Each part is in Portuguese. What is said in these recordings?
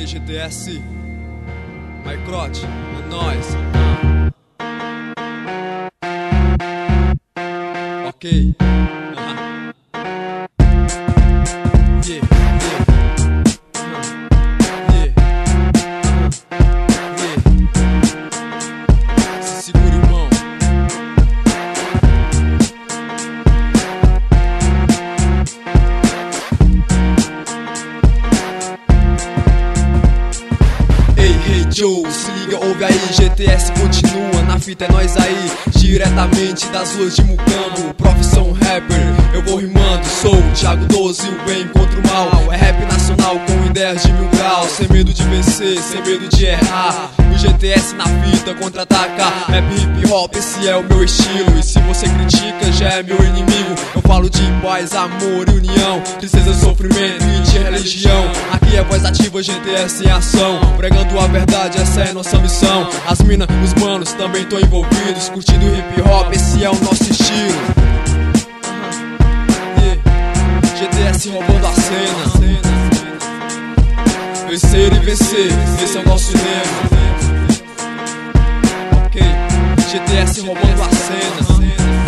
GTS, Mycrote, é nóis. Ok. Se segura, irmão. Hey Joe, se liga, ouve aí, GTS continua na fita, é nós aí, diretamente das ruas de Mucambo, profissão rapper, eu vou rimando, sou Thiago 12, o bem contra o mal, é rap nacional com ideias de 1000 graus, sem medo de vencer, sem medo de errar, o GTS na fita, contra-ataca, rap hip hop, esse é o meu estilo, e se você critica, já é meu inimigo, eu falo de paz, amor e união, tristeza, sofrimento e de religião, aqui é voz ativa, GTS em ação, pregando a verdade, essa é nossa missão. As minas, os manos também tão envolvidos, curtindo hip hop, esse é o nosso estilo. GTS roubando a cena. Vencer e vencer, esse é o nosso lema. Ok, GTS roubando a cena.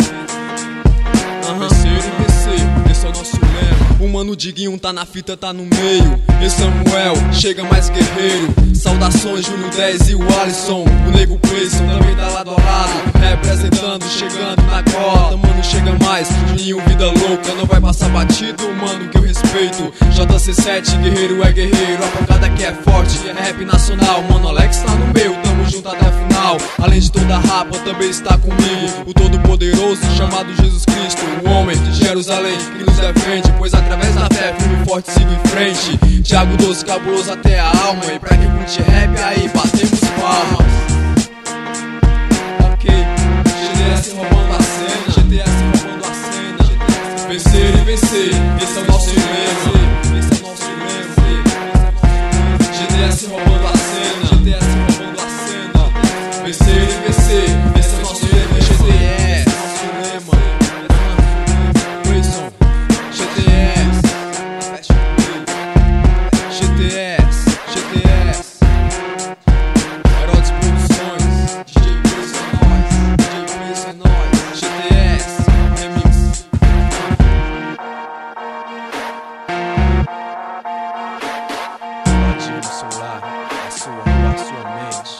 Vencer e vencer, esse é o nosso lema. O mano Diguinho tá na fita, tá no meio. E Samuel, chega mais guerreiro. Saudações, Júlio 10 e o Alisson. O Nego Clayson também tá lado a lado, representando, chegando na cota. Mano, chega mais, Juninho, vida louca. Não vai passar batido, mano, que eu respeito. JC7, guerreiro é guerreiro. A pancada que é forte, é rap nacional. Mano, Alex tá no meio, tamo junto até a final. Além de toda a rapa, também está comigo o Todo-Poderoso, chamado Jesus Cristo, o homem de Jerusalém que nos defende, pois através da fé, firme e forte, sigo em frente. Thiago 12, cabuloso até a alma. E pra quem curte rap, aí batemos palmas. Ok, GTS roubando a cena. GTS roubando a cena. Vencer e vencer, esse é o nosso lema. Esse é o nosso lema. GTS roubando a cena. GTS roubando a cena. Vencer e vencer, esse é o nosso lema. GTS, nosso lema. Wilson, GTS. GTS, GTS, Herodes Produções, DJ Preço é nóis, DJ Preço é nóis, GTS, Remix. Bate no celular, a sua mente.